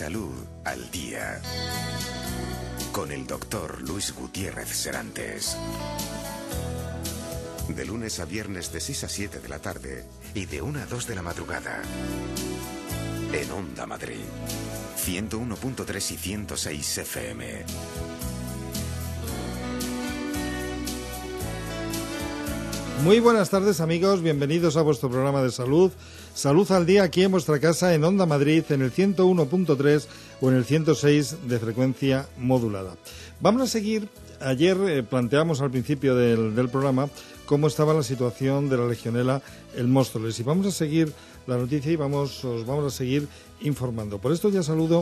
Salud al Día, con el doctor Luis Gutiérrez Serantes. De lunes a viernes de 6 a 7 de la tarde y de 1 a 2 de la madrugada. En Onda Madrid, 101.3 y 106 FM. Muy buenas tardes, amigos, bienvenidos a vuestro programa de salud, Salud al Día, aquí en vuestra casa, en Onda Madrid, en el 101.3 o en el 106 de frecuencia modulada. Vamos a seguir, ayer planteamos al principio del programa cómo estaba la situación de la legionela en Móstoles, y vamos a seguir la noticia y os vamos a seguir informando. Por este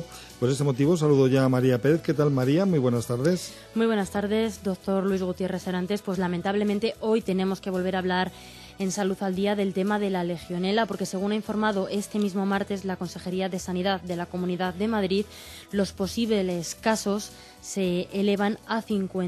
motivo saludo ya a María Pérez. ¿Qué tal, María? Muy buenas tardes. Muy buenas tardes, doctor Luis Gutiérrez Serantes. Pues lamentablemente hoy tenemos que volver a hablar en Salud al Día del tema de la legionela, porque según ha informado este mismo martes la Consejería de Sanidad de la Comunidad de Madrid, los posibles casos se elevan a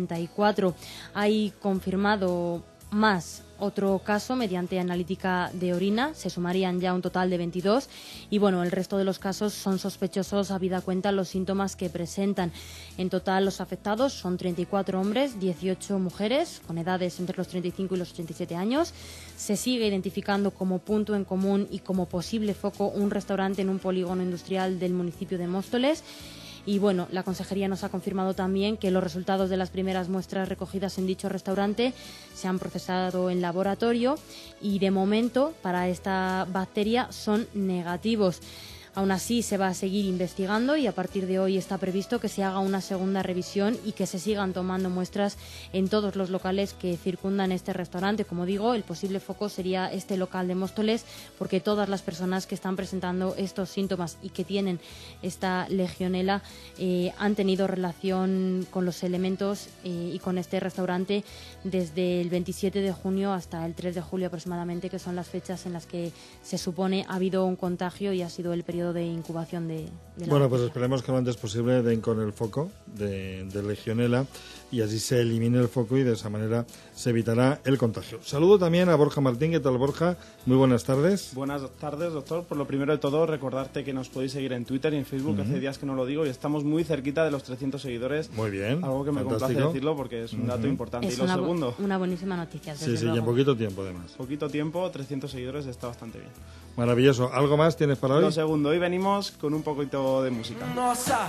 54. Hay confirmado más otro caso mediante analítica de orina, se sumarían ya un total de 22 y bueno, el resto de los casos son sospechosos habida cuenta los síntomas que presentan. En total los afectados son 34 hombres, 18 mujeres con edades entre los 35 y los 87 años. Se sigue identificando como punto en común y como posible foco un restaurante en un polígono industrial del municipio de Móstoles. Y bueno, la Consejería nos ha confirmado también que los resultados de las primeras muestras recogidas en dicho restaurante se han procesado en laboratorio y de momento para esta bacteria son negativos. Aún así se va a seguir investigando y a partir de hoy está previsto que se haga una segunda revisión y que se sigan tomando muestras en todos los locales que circundan este restaurante. Como digo, el posible foco sería este local de Móstoles, porque todas las personas que están presentando estos síntomas y que tienen esta legionela han tenido relación con los elementos y con este restaurante desde el 27 de junio hasta el 3 de julio aproximadamente, que son las fechas en las que se supone ha habido un contagio y ha sido el periodo de incubación de la Bueno, pues bacteria. esperemos que lo antes posible den con el foco de legionela y así se elimine el foco y de esa manera se evitará el contagio. Saludo también a Borja Martín. ¿Qué tal, Borja? Muy buenas tardes. Buenas tardes, doctor. Por lo primero de todo, recordarte que nos podéis seguir en Twitter y en Facebook, hace días que no lo digo, y estamos muy cerquita de los 300 seguidores. Muy bien. Algo que me complace decirlo porque es un dato importante. Es y lo segundo, una buenísima noticia. Sí, y en poquito tiempo además. poquito tiempo, 300 seguidores, está bastante bien. Maravilloso. ¿Algo más tienes para hoy? Lo segundo, hoy venimos con un poquito de música. Nossa,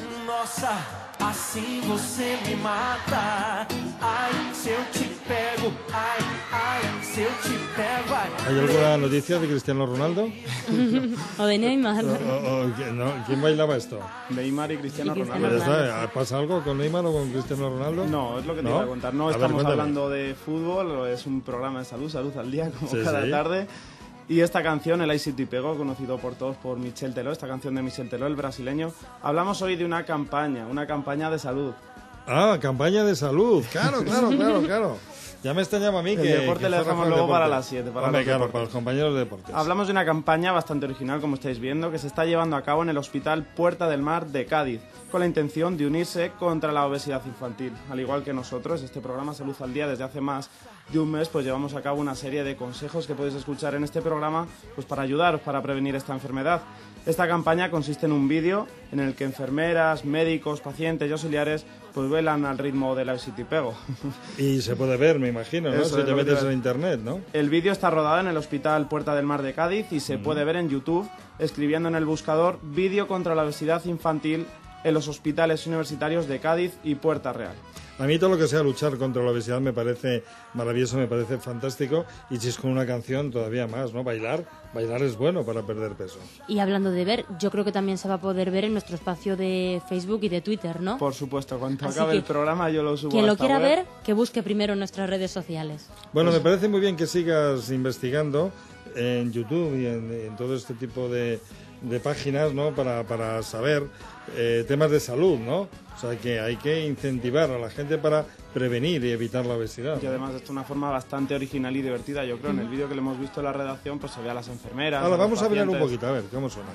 assim você me mata. Ai, se eu te pego, ai, se eu te pego, ai. ¿Hay alguna noticia de Cristiano Ronaldo? O de Neymar. ¿Quién bailaba esto? Neymar y Cristiano Y Cristiano Ronaldo. Ronaldo. ¿Pasa algo con Neymar o con Cristiano Ronaldo? No, es lo que te ¿No? iba a contar. No A ver, estamos cuéntame. hablando de fútbol, es un programa de salud al día, como Sí, cada sí. tarde. Y esta canción, el Ai Se Te Pego, conocido por todos por Michel Teló, esta canción de Michel Teló, el brasileño. Hablamos hoy de una campaña de salud. Ah, campaña de salud. Claro. Ya me extrañaba a mí El que... deporte que le fuera dejamos el luego deporte. para las 7. Hombre, claro, para los compañeros de deportes. Hablamos de una campaña bastante original, como estáis viendo, que se está llevando a cabo en el Hospital Puerta del Mar de Cádiz, con la intención de unirse contra la obesidad infantil. Al igual que nosotros, este programa Salud al Día, desde hace más de un mes, pues llevamos a cabo una serie de consejos que podéis escuchar en este programa, pues para ayudaros, para prevenir esta enfermedad. Esta campaña consiste en un vídeo en el que enfermeras, médicos, pacientes y auxiliares pues bailan al ritmo del Ai Se Te Pego. Y se puede ver, me imagino, ¿no? Eso Si es te lo que metes te- en internet, ¿no? El vídeo está rodado en el Hospital Puerta del Mar de Cádiz y se puede ver en YouTube escribiendo en el buscador "Vídeo contra la obesidad infantil en los hospitales universitarios de Cádiz y Puerta Real". A mí todo lo que sea luchar contra la obesidad me parece maravilloso, me parece fantástico. Y si es con una canción, todavía más, ¿no? Bailar es bueno para perder peso. Y hablando de ver, yo creo que también se va a poder ver en nuestro espacio de Facebook y de Twitter, ¿no? Por supuesto, cuando Así acabe que el programa yo lo subo Quien a lo esta quiera web. ver, que busque primero en nuestras redes sociales. Bueno, me parece muy bien que sigas investigando en YouTube y en todo este tipo de páginas, ¿no? Para saber temas de salud, ¿no? O sea, que hay que incentivar a la gente para prevenir y evitar la obesidad. Y además esto es una forma bastante original y divertida, yo creo. En el vídeo que le hemos visto en la redacción, pues se ve a las enfermeras. Ahora a los vamos a ver un pacientes. poquito, a ver cómo suena.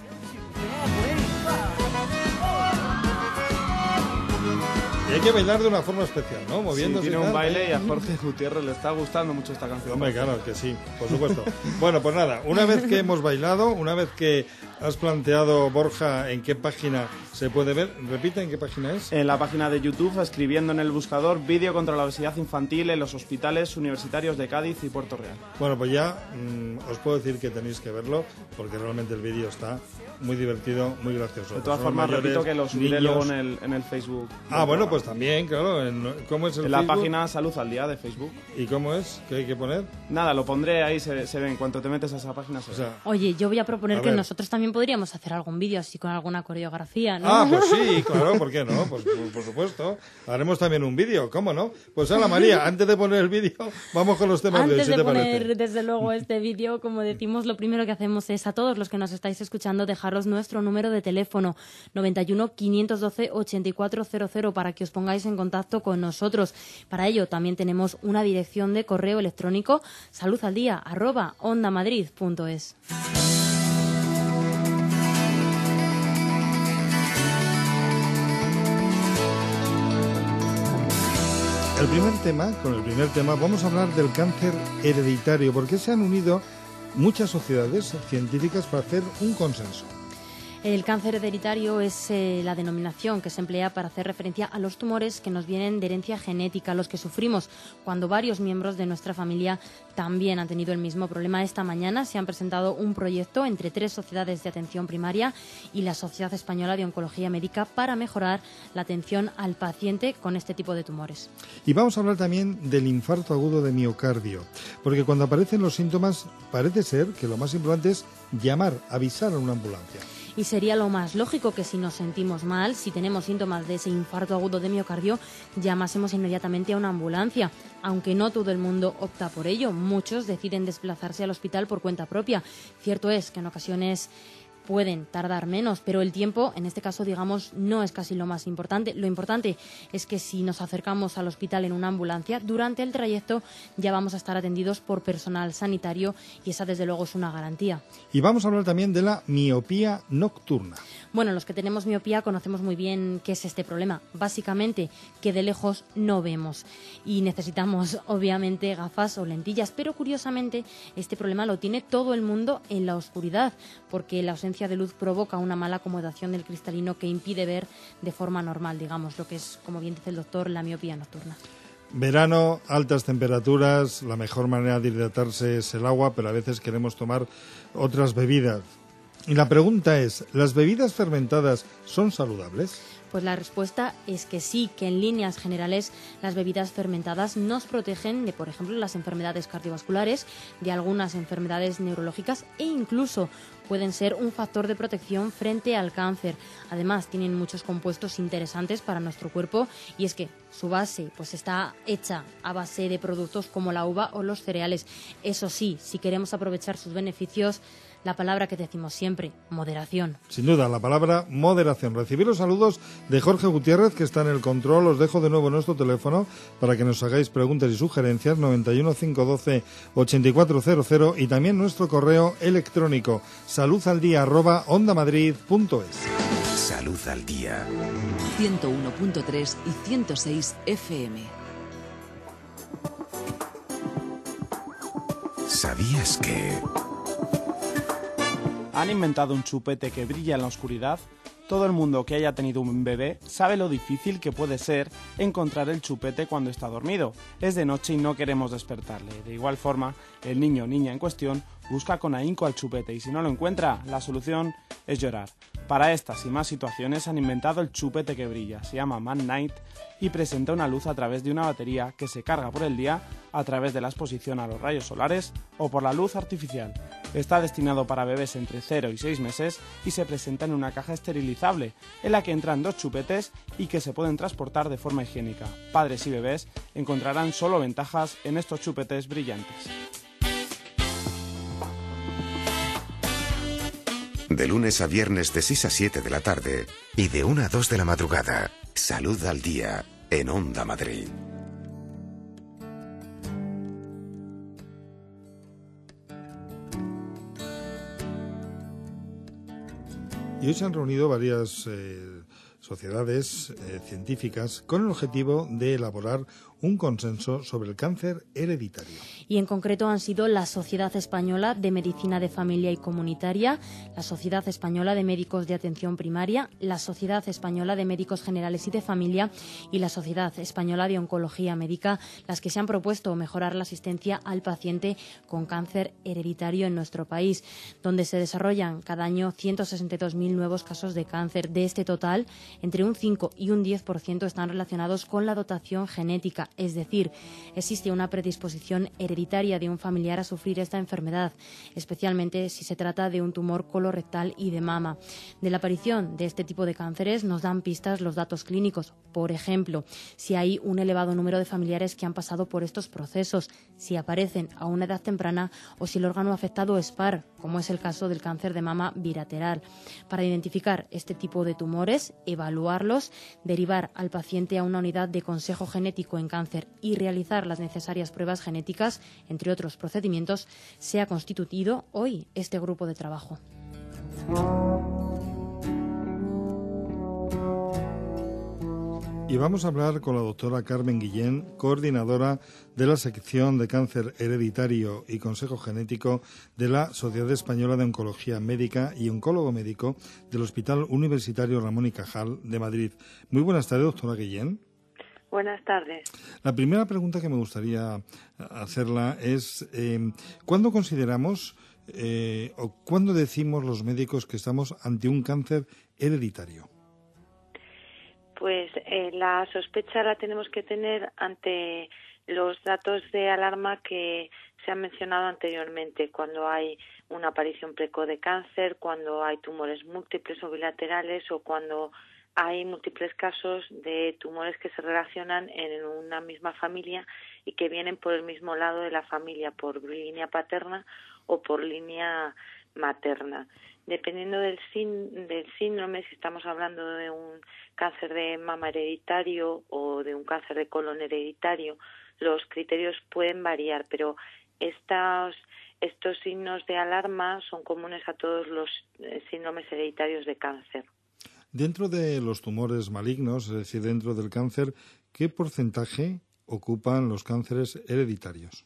Y hay que bailar de una forma especial, ¿no? Sí, Moviéndose. tiene y un tal. baile y a Jorge Gutiérrez le está gustando mucho esta canción. Hombre, claro que sí, por supuesto. Bueno, pues nada, una vez que hemos bailado, una vez que has planteado, Borja, en qué página se puede ver. Repite, ¿en qué página es? En la página de YouTube, escribiendo en el buscador vídeo contra la obesidad infantil en los hospitales universitarios de Cádiz y Puerto Real. Bueno, pues ya os puedo decir que tenéis que verlo, porque realmente el vídeo está muy divertido, muy gracioso. De todas formas, repito que lo subiré luego en el Facebook. Ah, bueno, pues también, claro. ¿Cómo es el En la Facebook? página Salud al Día de Facebook. ¿Y cómo es? ¿Qué hay que poner? Nada, lo pondré ahí, se ve. En cuanto te metes a esa página se ve. O sea, Oye, yo voy a proponer A que ver. nosotros también podríamos hacer algún vídeo así con alguna coreografía, ¿no? ah, pues sí, claro, ¿por qué no? Pues por supuesto. Haremos también un vídeo, ¿cómo no? Pues Ana María, antes de poner el vídeo, vamos con los temas de hoy, Antes ¿si de te poner, parece? desde luego, este vídeo, como decimos, lo primero que hacemos es a todos los que nos estáis escuchando dejaros nuestro número de teléfono 91 512 8400 para que os pongáis en contacto con nosotros. Para ello también tenemos una dirección de correo electrónico saludaldia@ondamadrid.es. Con el primer tema, vamos a hablar del cáncer hereditario, porque se han unido muchas sociedades científicas para hacer un consenso. El cáncer hereditario es la denominación que se emplea para hacer referencia a los tumores que nos vienen de herencia genética, los que sufrimos cuando varios miembros de nuestra familia también han tenido el mismo problema. Esta mañana se han presentado un proyecto entre 3 sociedades de atención primaria y la Sociedad Española de Oncología Médica para mejorar la atención al paciente con este tipo de tumores. Y vamos a hablar también del infarto agudo de miocardio, porque cuando aparecen los síntomas parece ser que lo más importante es avisar a una ambulancia. Y sería lo más lógico que si nos sentimos mal, si tenemos síntomas de ese infarto agudo de miocardio, llamásemos inmediatamente a una ambulancia. Aunque no todo el mundo opta por ello, muchos deciden desplazarse al hospital por cuenta propia. Cierto es que en ocasiones pueden tardar menos, pero el tiempo, en este caso, digamos, no es casi lo más importante. Lo importante es que si nos acercamos al hospital en una ambulancia, durante el trayecto ya vamos a estar atendidos por personal sanitario y esa, desde luego, es una garantía. Y vamos a hablar también de la miopía nocturna. Bueno, los que tenemos miopía conocemos muy bien qué es este problema. Básicamente, que de lejos no vemos y necesitamos, obviamente, gafas o lentillas. Pero, curiosamente, este problema lo tiene todo el mundo en la oscuridad, porque la ausencia de luz provoca una mala acomodación del cristalino que impide ver de forma normal, digamos, lo que es, como bien dice el doctor, la miopía nocturna. Verano, altas temperaturas, la mejor manera de hidratarse es el agua, pero a veces queremos tomar otras bebidas. Y la pregunta es, ¿las bebidas fermentadas son saludables? Pues la respuesta es que sí, que en líneas generales las bebidas fermentadas nos protegen de, por ejemplo, las enfermedades cardiovasculares, de algunas enfermedades neurológicas e incluso pueden ser un factor de protección frente al cáncer. Además, tienen muchos compuestos interesantes para nuestro cuerpo y es que su base pues está hecha a base de productos como la uva o los cereales. Eso sí, si queremos aprovechar sus beneficios, la palabra que decimos siempre, moderación. Sin duda, la palabra moderación. Recibir los saludos de Jorge Gutiérrez, que está en el control. Os dejo de nuevo nuestro teléfono para que nos hagáis preguntas y sugerencias, 91 512 8400, y también nuestro correo electrónico saludaldia@ondamadrid.es. Salud al día. 101.3 y 106 FM. ¿Sabías que...? Han inventado un chupete que brilla en la oscuridad. Todo el mundo que haya tenido un bebé sabe lo difícil que puede ser encontrar el chupete cuando está dormido. Es de noche y no queremos despertarle. De igual forma, el niño o niña en cuestión busca con ahínco al chupete y si no lo encuentra, la solución es llorar. Para estas y más situaciones han inventado el chupete que brilla. Se llama Man Night y presenta una luz a través de una batería que se carga por el día a través de la exposición a los rayos solares o por la luz artificial. Está destinado para bebés entre 0 y 6 meses y se presenta en una caja esterilizable en la que entran 2 chupetes y que se pueden transportar de forma higiénica. Padres y bebés encontrarán solo ventajas en estos chupetes brillantes. De lunes a viernes de 6 a 7 de la tarde y de 1 a 2 de la madrugada. Salud al día en Onda Madrid. Y hoy se han reunido varias sociedades científicas con el objetivo de elaborar un consenso sobre el cáncer hereditario. Y en concreto han sido la Sociedad Española de Medicina de Familia y Comunitaria, la Sociedad Española de Médicos de Atención Primaria, la Sociedad Española de Médicos Generales y de Familia y la Sociedad Española de Oncología Médica las que se han propuesto mejorar la asistencia al paciente con cáncer hereditario en nuestro país, donde se desarrollan cada año 162.000 nuevos casos de cáncer. De este total, entre un 5 y un 10% están relacionados con la dotación genética, es decir, existe una predisposición hereditaria de un familiar a sufrir esta enfermedad, especialmente si se trata de un tumor colorectal y de mama. De la aparición de este tipo de cánceres nos dan pistas los datos clínicos. Por ejemplo, si hay un elevado número de familiares que han pasado por estos procesos, si aparecen a una edad temprana o si el órgano afectado es par, como es el caso del cáncer de mama bilateral. Para identificar este tipo de tumores, evaluarlos, derivar al paciente a una unidad de consejo genético en cáncer y realizar las necesarias pruebas genéticas, entre otros procedimientos, se ha constituido hoy este grupo de trabajo. Y vamos a hablar con la doctora Carmen Guillén, coordinadora de la sección de cáncer hereditario y consejo genético de la Sociedad Española de Oncología Médica y oncólogo médico del Hospital Universitario Ramón y Cajal de Madrid. Muy buenas tardes, doctora Guillén. Buenas tardes. La primera pregunta que me gustaría hacerla es, ¿cuándo consideramos o cuándo decimos los médicos que estamos ante un cáncer hereditario? Pues la sospecha la tenemos que tener ante los datos de alarma que se han mencionado anteriormente, cuando hay una aparición precoz de cáncer, cuando hay tumores múltiples o bilaterales o cuando hay múltiples casos de tumores que se relacionan en una misma familia y que vienen por el mismo lado de la familia, por línea paterna o por línea materna. Dependiendo del síndrome, si estamos hablando de un cáncer de mama hereditario o de un cáncer de colon hereditario, los criterios pueden variar, pero estos signos de alarma son comunes a todos los síndromes hereditarios de cáncer. Dentro de los tumores malignos, es decir, dentro del cáncer, ¿qué porcentaje ocupan los cánceres hereditarios?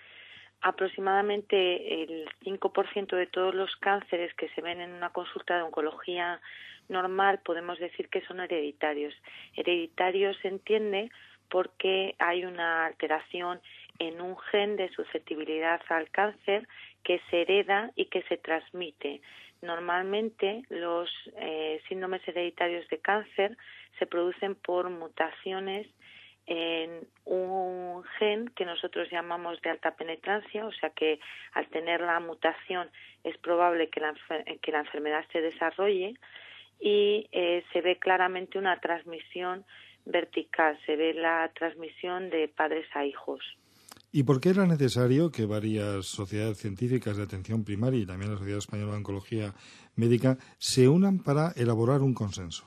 Aproximadamente el 5% de todos los cánceres que se ven en una consulta de oncología normal podemos decir que son hereditarios. Hereditario se entiende porque hay una alteración en un gen de susceptibilidad al cáncer que se hereda y que se transmite. Normalmente los síndromes hereditarios de cáncer se producen por mutaciones en un gen que nosotros llamamos de alta penetrancia, o sea que al tener la mutación es probable que la enfermedad se desarrolle y se ve claramente una transmisión vertical, se ve la transmisión de padres a hijos. ¿Y por qué era necesario que varias sociedades científicas de atención primaria y también la Sociedad Española de Oncología Médica se unan para elaborar un consenso?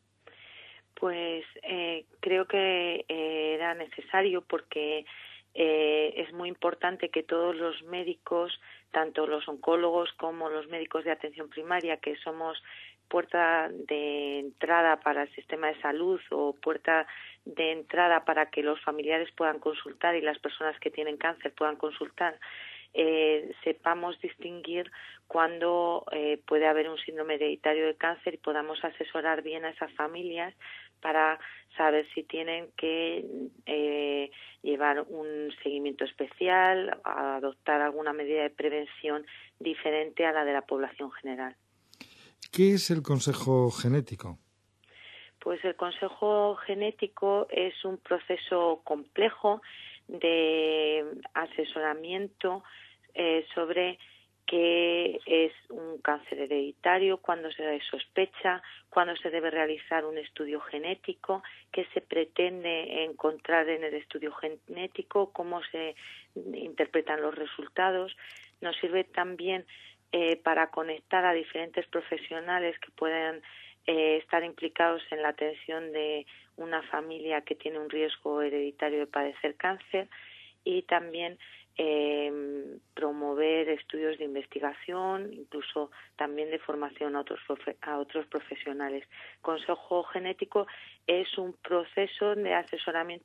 Pues creo que era necesario porque es muy importante que todos los médicos, tanto los oncólogos como los médicos de atención primaria, que somos puerta de entrada para el sistema de salud o puerta de entrada para que los familiares puedan consultar y las personas que tienen cáncer puedan consultar, sepamos distinguir cuando puede haber un síndrome hereditario de cáncer y podamos asesorar bien a esas familias para saber si tienen que llevar un seguimiento especial, adoptar alguna medida de prevención diferente a la de la población general. ¿Qué es el consejo genético? Pues el consejo genético es un proceso complejo de asesoramiento sobre qué es un cáncer hereditario, cuándo se sospecha, cuándo se debe realizar un estudio genético, qué se pretende encontrar en el estudio genético, cómo se interpretan los resultados. Nos sirve también para conectar a diferentes profesionales que puedan estar implicados en la atención de una familia que tiene un riesgo hereditario de padecer cáncer y también promover estudios de investigación, incluso también de formación a otros profesionales. Consejo genético es un proceso de asesoramiento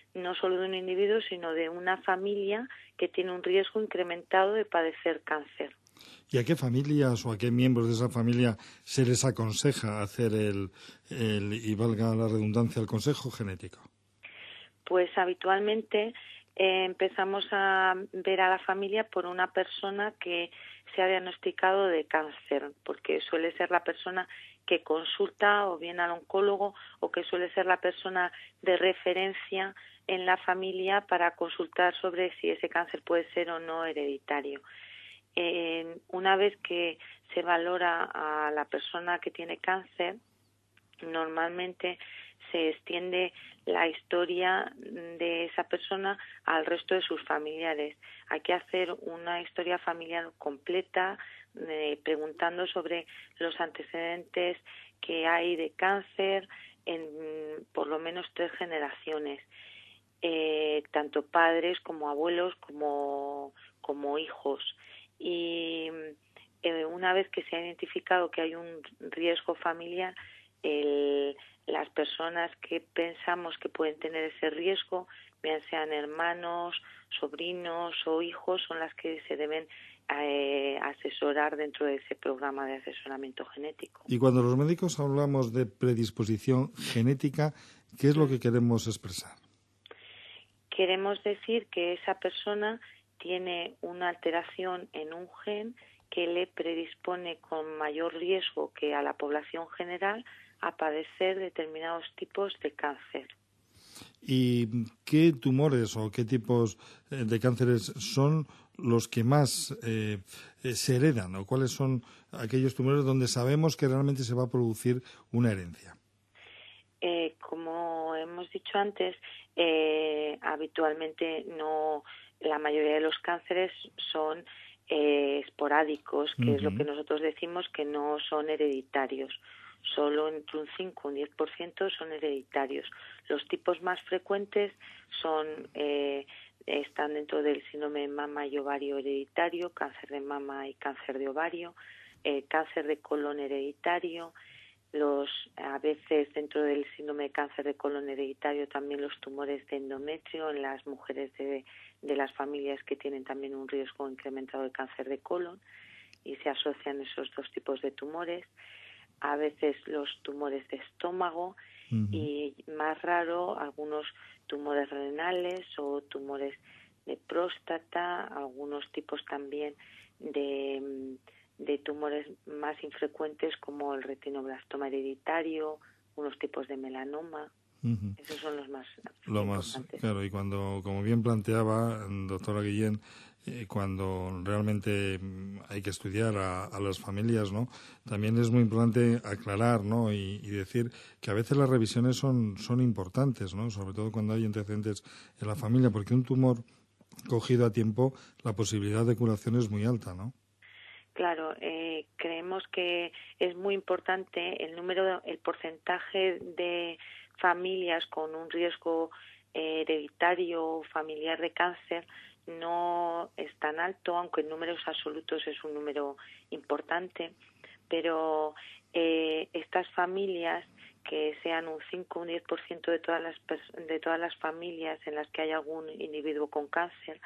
no solo de un individuo, sino de una familia que tiene un riesgo incrementado de padecer cáncer. ¿Y a qué familias o a qué miembros de esa familia se les aconseja hacer y valga la redundancia, el consejo genético? Pues habitualmente empezamos a ver a la familia por una persona que se ha diagnosticado de cáncer, porque suele ser la persona que consulta o bien al oncólogo, o que suele ser la persona de referencia en la familia para consultar sobre si ese cáncer puede ser o no hereditario. Una vez que se valora a la persona que tiene cáncer, normalmente se extiende la historia de esa persona al resto de sus familiares. Hay que hacer una historia familiar completa, preguntando sobre los antecedentes que hay de cáncer en por lo menos 3 generaciones, tanto padres como abuelos como hijos. Y una vez que se ha identificado que hay un riesgo familiar, las personas que pensamos que pueden tener ese riesgo, bien sean hermanos, sobrinos o hijos, son las que se deben asesorar dentro de ese programa de asesoramiento genético. Y cuando los médicos hablamos de predisposición genética, ¿qué es lo que queremos expresar? Queremos decir que esa persona tiene una alteración en un gen que le predispone con mayor riesgo que a la población general a padecer determinados tipos de cáncer. ¿Y qué tumores o qué tipos de cánceres son los que más se heredan, o cuáles son aquellos tumores donde sabemos que realmente se va a producir una herencia? Como hemos dicho antes, habitualmente la mayoría de los cánceres son esporádicos, que es lo que nosotros decimos que no son hereditarios. Solo entre un 5 y un 10% son hereditarios. Los tipos más frecuentes están dentro del síndrome de mama y ovario hereditario, cáncer de mama y cáncer de ovario, cáncer de colon hereditario, a veces dentro del síndrome de cáncer de colon hereditario también los tumores de endometrio en las mujeres de las familias que tienen también un riesgo incrementado de cáncer de colon, y se asocian esos 2 tipos de tumores. A veces los tumores de estómago y, más raro, algunos tumores renales o tumores de próstata, algunos tipos también de tumores más infrecuentes como el retinoblastoma hereditario, unos tipos de melanoma. Esos son los más importantes. Claro, y cuando, como bien planteaba doctora Guillén, cuando realmente hay que estudiar a las familias, ¿no? También es muy importante aclarar, ¿no? Y decir que a veces las revisiones son importantes, ¿no? Sobre todo cuando hay antecedentes en la familia, porque un tumor cogido a tiempo, la posibilidad de curación es muy alta, ¿no? Claro, creemos que es muy importante el porcentaje de familias con un riesgo hereditario o familiar de cáncer no es tan alto, aunque en números absolutos es un número importante, pero estas familias, que sean un 5 o un 10% de todas las familias en las que hay algún individuo con cáncer,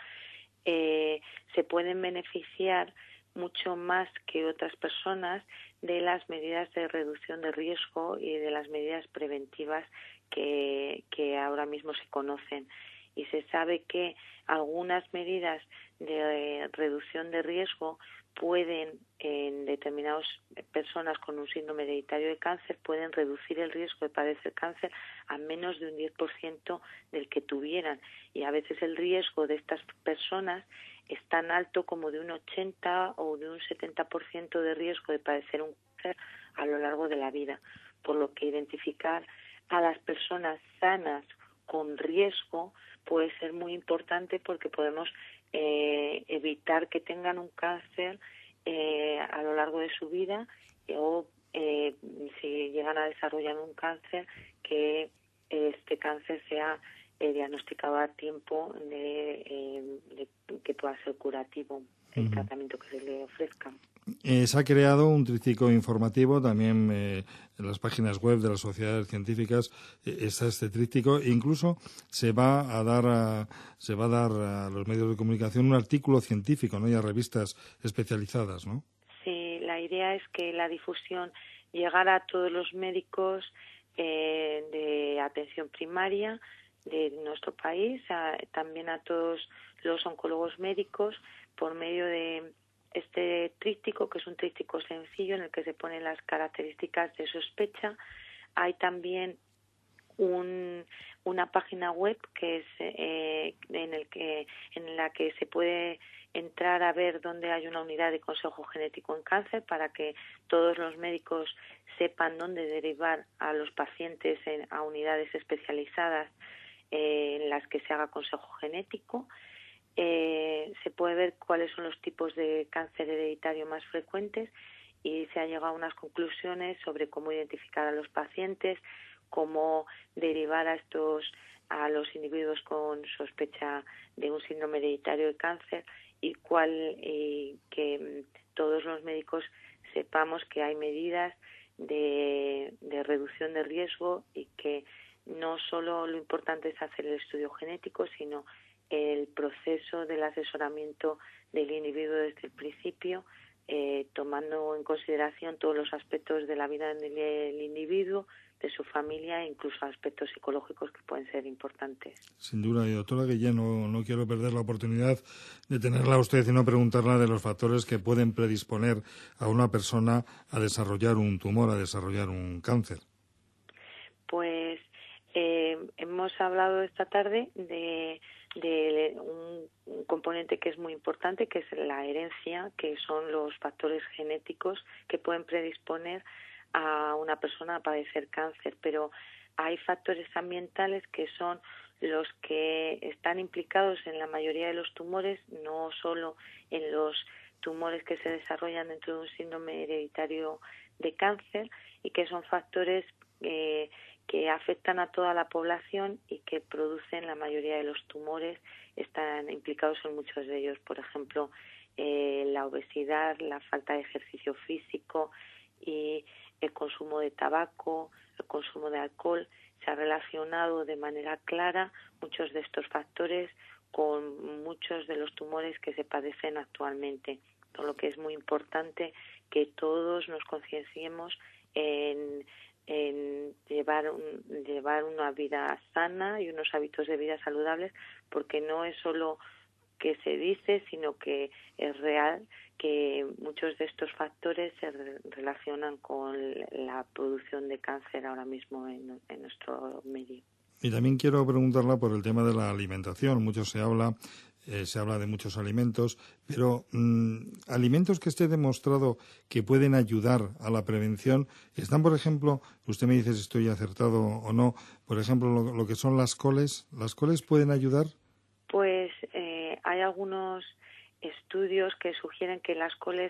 se pueden beneficiar mucho más que otras personas de las medidas de reducción de riesgo y de las medidas preventivas que ahora mismo se conocen. Y se sabe que algunas medidas de reducción de riesgo pueden, en determinadas personas con un síndrome hereditario de cáncer, pueden reducir el riesgo de padecer cáncer a menos de un 10% del que tuvieran. Y a veces el riesgo de estas personas es tan alto como de un 80 o de un 70% de riesgo de padecer un cáncer a lo largo de la vida. Por lo que identificar a las personas sanas con riesgo puede ser muy importante, porque podemos evitar que tengan un cáncer a lo largo de su vida, o si llegan a desarrollar un cáncer, que este cáncer sea diagnosticado a tiempo de que pueda ser curativo el tratamiento que se le ofrezca. Se ha creado un tríptico informativo también en las páginas web de las sociedades científicas. Está este tríptico. Incluso se va a dar a los medios de comunicación un artículo científico, ¿no? Y a revistas especializadas, ¿no? Sí, la idea es que la difusión llegara a todos los médicos de atención primaria de nuestro país, también a todos los oncólogos médicos, por medio de este tríptico, que es un tríptico sencillo en el que se ponen las características de sospecha. Hay también una página web que es en la que se puede entrar a ver dónde hay una unidad de consejo genético en cáncer, para que todos los médicos sepan dónde derivar a los pacientes a unidades especializadas en las que se haga consejo genético. Se puede ver cuáles son los tipos de cáncer hereditario más frecuentes y se ha llegado a unas conclusiones sobre cómo identificar a los pacientes, cómo derivar a los individuos con sospecha de un síndrome hereditario de cáncer y que todos los médicos sepamos que hay medidas de reducción de riesgo y que no solo lo importante es hacer el estudio genético, sino el proceso del asesoramiento del individuo desde el principio, tomando en consideración todos los aspectos de la vida del individuo, de su familia e incluso aspectos psicológicos que pueden ser importantes. Sin duda, y doctora Guillén, no quiero perder la oportunidad de tenerla a usted y no preguntarla de los factores que pueden predisponer a una persona a desarrollar un tumor, a desarrollar un cáncer. Pues hemos hablado esta tarde de un componente que es muy importante, que es la herencia, que son los factores genéticos que pueden predisponer a una persona a padecer cáncer, pero hay factores ambientales que son los que están implicados en la mayoría de los tumores, no solo en los tumores que se desarrollan dentro de un síndrome hereditario de cáncer, y que son factores que afectan a toda la población y que producen la mayoría de los tumores. Están implicados en muchos de ellos, por ejemplo, la obesidad, la falta de ejercicio físico y el consumo de tabaco, el consumo de alcohol. Se ha relacionado de manera clara muchos de estos factores con muchos de los tumores que se padecen actualmente, por lo que es muy importante que todos nos concienciemos en llevar una vida sana y unos hábitos de vida saludables, porque no es solo que se dice, sino que es real que muchos de estos factores se relacionan con la producción de cáncer ahora mismo en nuestro medio. Y también quiero preguntarla por el tema de la alimentación. Mucho se habla de muchos alimentos, pero alimentos que esté demostrado que pueden ayudar a la prevención, están, por ejemplo, usted me dice si estoy acertado o no, por ejemplo, lo que son las coles. ¿Las coles pueden ayudar? Pues hay algunos estudios que sugieren que las coles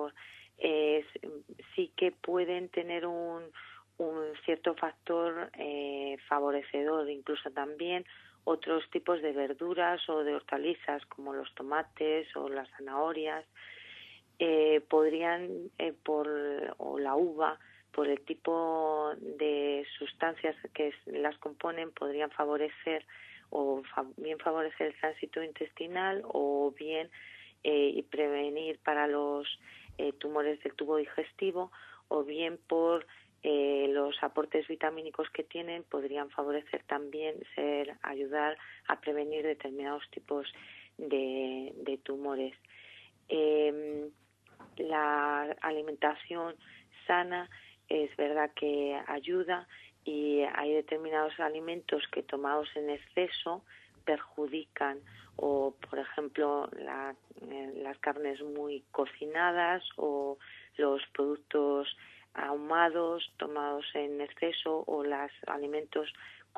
sí que pueden tener un cierto factor favorecedor, incluso también otros tipos de verduras o de hortalizas como los tomates o las zanahorias podrían o la uva, por el tipo de sustancias que las componen, podrían favorecer bien favorecer el tránsito intestinal o bien y prevenir para los tumores del tubo digestivo, o bien por los aportes vitamínicos que tienen podrían favorecer también ayudar a prevenir determinados tipos de tumores. La alimentación sana es verdad que ayuda, y hay determinados alimentos que tomados en exceso perjudican, o por ejemplo las carnes muy cocinadas o los productos ahumados tomados en exceso, o los alimentos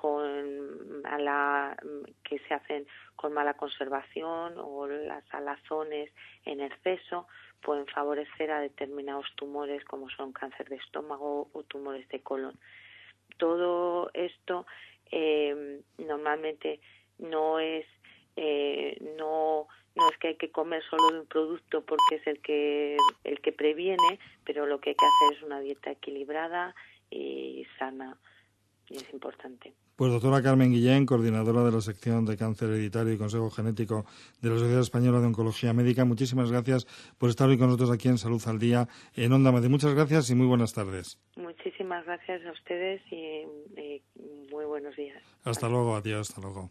que se hacen con mala conservación, o las salazones en exceso pueden favorecer a determinados tumores como son cáncer de estómago o tumores de colon. Todo esto normalmente no es no es que hay que comer solo de un producto porque es el que previene, pero lo que hay que hacer es una dieta equilibrada y sana, y es importante. Pues doctora Carmen Guillén, coordinadora de la sección de cáncer hereditario y consejo genético de la Sociedad Española de Oncología Médica, muchísimas gracias por estar hoy con nosotros aquí en Salud al Día en Onda Madrid. Muchas gracias y muy buenas tardes. Muchísimas gracias a ustedes y muy buenos días. Hasta luego, adiós, hasta luego.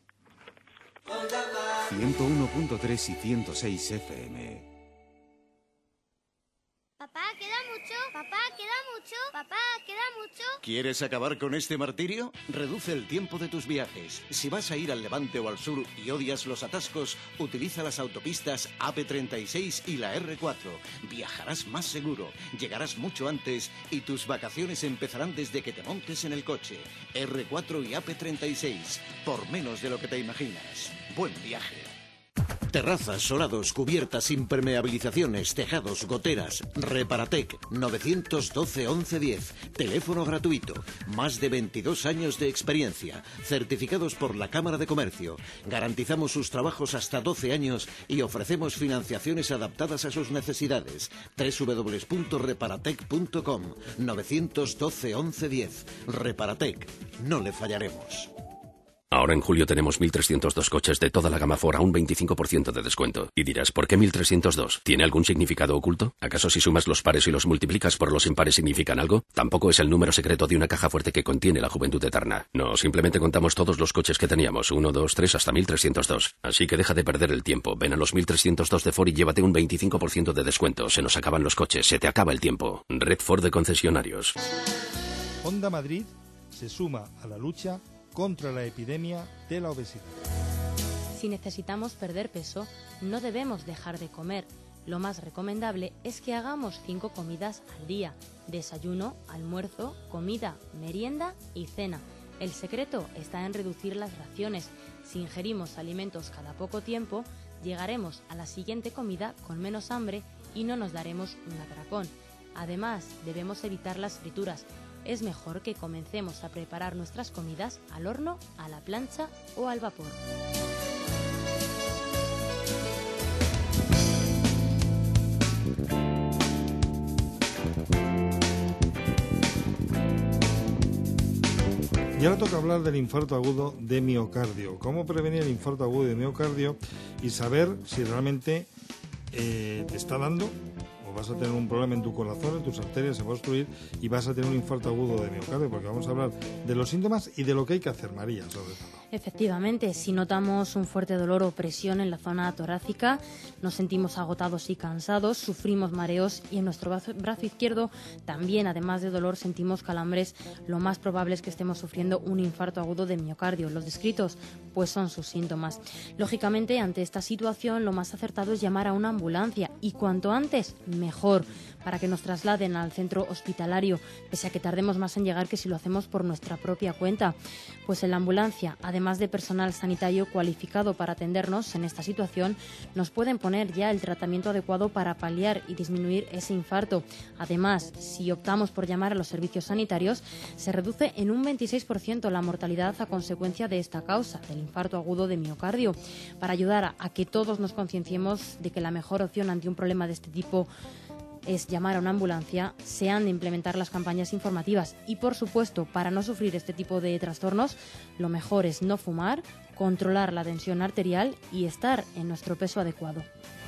101.3 y 106 FM. Papá, ¿queda mucho? Papá, ¿queda mucho? Papá, ¿queda mucho? ¿Quieres acabar con este martirio? Reduce el tiempo de tus viajes. Si vas a ir al levante o al sur y odias los atascos, utiliza las autopistas AP36 y la R4. Viajarás más seguro, llegarás mucho antes y tus vacaciones empezarán desde que te montes en el coche. R4 y AP36, por menos de lo que te imaginas. Buen viaje. Terrazas, solados, cubiertas, impermeabilizaciones, tejados, goteras. Reparatec 912 1110. Teléfono gratuito. Más de 22 años de experiencia. Certificados por la Cámara de Comercio. Garantizamos sus trabajos hasta 12 años y ofrecemos financiaciones adaptadas a sus necesidades. www.reparatec.com 912 1110. Reparatec. No le fallaremos. Ahora en julio tenemos 1.302 coches de toda la gama Ford a un 25% de descuento. Y dirás, ¿por qué 1.302? ¿Tiene algún significado oculto? ¿Acaso si sumas los pares y los multiplicas por los impares significan algo? Tampoco es el número secreto de una caja fuerte que contiene la juventud eterna. No, simplemente contamos todos los coches que teníamos, 1, 2, 3 hasta 1.302. Así que deja de perder el tiempo. Ven a los 1.302 de Ford y llévate un 25% de descuento. Se nos acaban los coches, se te acaba el tiempo. Red Ford de concesionarios. Onda Madrid se suma a la lucha contra la epidemia de la obesidad. Si necesitamos perder peso, no debemos dejar de comer. Lo más recomendable es que hagamos 5 comidas al día: desayuno, almuerzo, comida, merienda y cena. El secreto está en reducir las raciones. Si ingerimos alimentos cada poco tiempo, llegaremos a la siguiente comida con menos hambre y no nos daremos un atracón. Además, debemos evitar las frituras. Es mejor que comencemos a preparar nuestras comidas al horno, a la plancha o al vapor. Y ahora toca hablar del infarto agudo de miocardio. ¿Cómo prevenir el infarto agudo de miocardio y saber si realmente te está dando o vas a tener un problema en tu corazón, en tus arterias se va a obstruir y vas a tener un infarto agudo de miocardio? Porque vamos a hablar de los síntomas y de lo que hay que hacer, María, sobre todo. Efectivamente, si notamos un fuerte dolor o presión en la zona torácica, nos sentimos agotados y cansados, sufrimos mareos y en nuestro brazo izquierdo también, además de dolor, sentimos calambres, lo más probable es que estemos sufriendo un infarto agudo de miocardio. Los descritos, pues son sus síntomas. Lógicamente, ante esta situación, lo más acertado es llamar a una ambulancia y cuanto antes, mejor, para que nos trasladen al centro hospitalario, pese a que tardemos más en llegar que si lo hacemos por nuestra propia cuenta. Pues en la ambulancia, además de personal sanitario cualificado para atendernos en esta situación, nos pueden poner ya el tratamiento adecuado para paliar y disminuir ese infarto. Además, si optamos por llamar a los servicios sanitarios, se reduce en un 26% la mortalidad a consecuencia de esta causa, del infarto agudo de miocardio. Para ayudar a que todos nos concienciemos de que la mejor opción ante un problema de este tipo es llamar a una ambulancia, se han de implementar las campañas informativas y, por supuesto, para no sufrir este tipo de trastornos, lo mejor es no fumar, controlar la tensión arterial y estar en nuestro peso adecuado.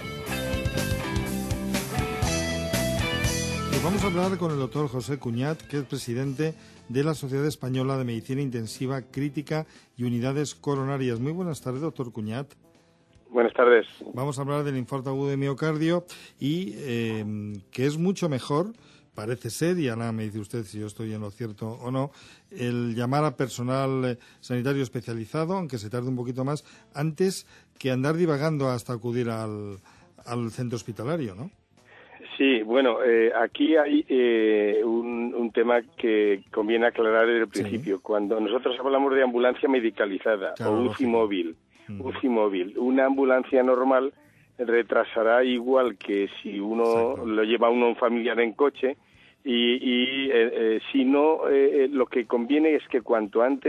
Pues vamos a hablar con el doctor José Cuñat, que es presidente de la Sociedad Española de Medicina Intensiva Crítica y Unidades Coronarias. Muy buenas tardes, doctor Cuñat. Buenas tardes. Vamos a hablar del infarto agudo de miocardio y que es mucho mejor, parece ser, y ahora me dice usted si yo estoy en lo cierto o no, el llamar a personal sanitario especializado, aunque se tarde un poquito más, antes que andar divagando hasta acudir al centro hospitalario, ¿no? Sí, bueno, aquí hay un tema que conviene aclarar desde el principio. Sí. Cuando nosotros hablamos de ambulancia medicalizada, claro, o UCI móvil, una ambulancia normal retrasará igual que si uno lo lleva a un familiar en coche y si no, lo que conviene es que cuanto antes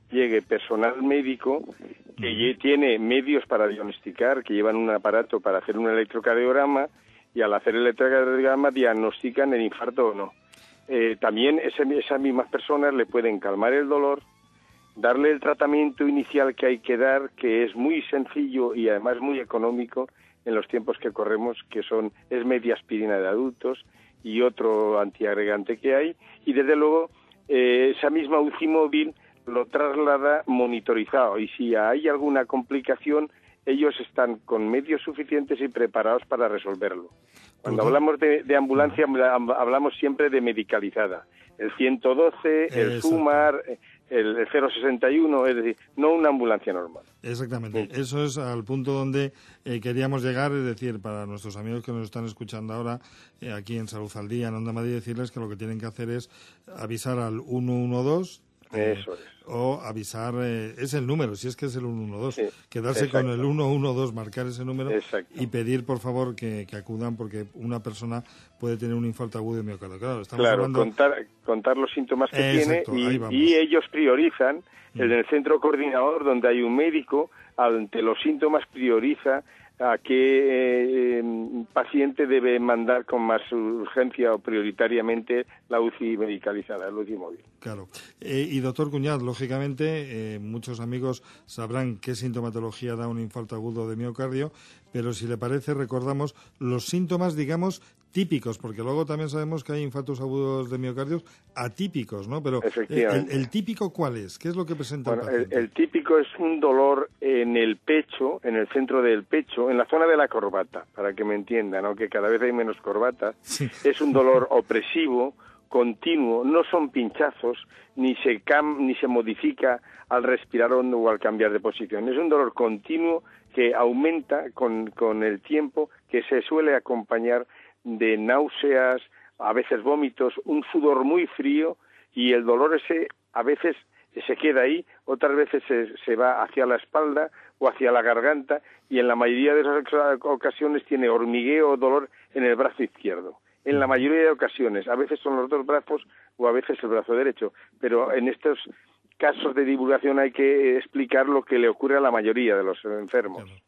llegue personal médico que tiene medios para diagnosticar, que llevan un aparato para hacer un electrocardiograma, y al hacer el electrocardiograma diagnostican el infarto o no. También esas mismas personas le pueden calmar el dolor, darle el tratamiento inicial que hay que dar, que es muy sencillo y además muy económico en los tiempos que corremos, que es media aspirina de adultos y otro antiagregante que hay, y desde luego esa misma UCI móvil lo traslada monitorizado, y si hay alguna complicación, ellos están con medios suficientes y preparados para resolverlo. Cuando hablamos de ambulancia, hablamos siempre de medicalizada. El 112, el SUMAR, el 061, es decir, no una ambulancia normal. Exactamente. Eso es al punto donde queríamos llegar, es decir, para nuestros amigos que nos están escuchando ahora, aquí en Salud al Día, en Onda Madrid, decirles que lo que tienen que hacer es avisar al 112, eso es. O avisar, es el número, si es que es el 112, quedarse con el 112, marcar ese número y pedir, por favor, que acudan, porque una persona puede tener un infarto agudo de miocardio. Claro, hablando... contar los síntomas que tiene y ellos priorizan, en el centro coordinador, donde hay un médico, ante los síntomas prioriza a qué paciente debe mandar con más urgencia o prioritariamente la UCI medicalizada, la UCI móvil. Claro. Y doctor Cuñat, lógicamente, muchos amigos sabrán qué sintomatología da un infarto agudo de miocardio, pero si le parece, recordamos los síntomas, digamos, típicos, porque luego también sabemos que hay infartos agudos de miocardios atípicos, ¿no? Pero ¿el típico cuál es? ¿Qué es lo que presenta el paciente? El típico es un dolor en el pecho, en el centro del pecho, en la zona de la corbata, para que me entiendan, aunque cada vez hay menos corbatas. Sí. Es un dolor opresivo, continuo, no son pinchazos, ni se modifica al respirar hondo o al cambiar de posición. Es un dolor continuo que aumenta con el tiempo, que se suele acompañar de náuseas, a veces vómitos, un sudor muy frío, y el dolor ese a veces se queda ahí, otras veces se va hacia la espalda o hacia la garganta, y en la mayoría de esas ocasiones tiene hormigueo o dolor en el brazo izquierdo. En la mayoría de ocasiones, a veces son los dos brazos o a veces el brazo derecho, pero en estos casos de divulgación hay que explicar lo que le ocurre a la mayoría de los enfermos. Claro.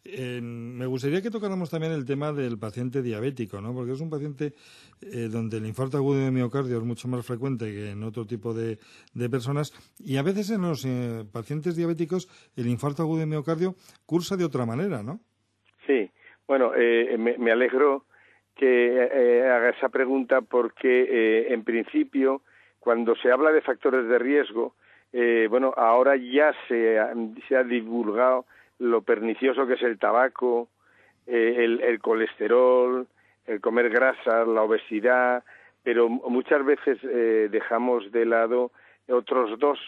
Me gustaría que tocáramos también el tema del paciente diabético, ¿no? Porque es un paciente donde el infarto agudo de miocardio es mucho más frecuente que en otro tipo de personas, y a veces en los pacientes diabéticos el infarto agudo de miocardio cursa de otra manera, ¿no? Sí, bueno, me alegro que haga esa pregunta porque en principio cuando se habla de factores de riesgo, ahora ya se ha divulgado lo pernicioso que es el tabaco, el colesterol, el comer grasa, la obesidad, pero muchas veces dejamos de lado otros dos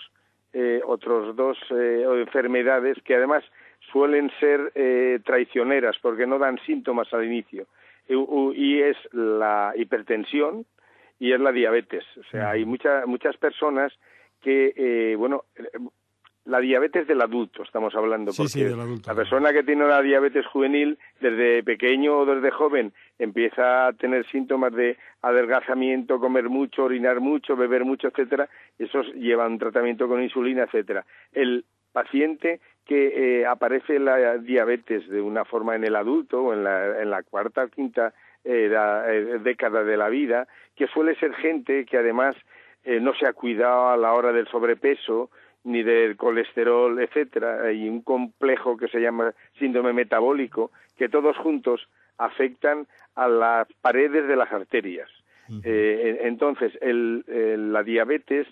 enfermedades que además suelen ser traicioneras porque no dan síntomas al inicio, y es la hipertensión y es la diabetes. O sea, hay muchas personas que, la diabetes del adulto estamos hablando, porque del adulto, la persona que tiene una diabetes juvenil desde pequeño o desde joven empieza a tener síntomas de adelgazamiento, comer mucho, orinar mucho, beber mucho, etcétera. Esos llevan tratamiento con insulina, etcétera. El paciente que aparece la diabetes de una forma en el adulto o en la cuarta o quinta década de la vida, que suele ser gente que además no se ha cuidado a la hora del sobrepeso ni del colesterol, etcétera. Hay un complejo que se llama síndrome metabólico, que todos juntos afectan a las paredes de las arterias. Entonces, la diabetes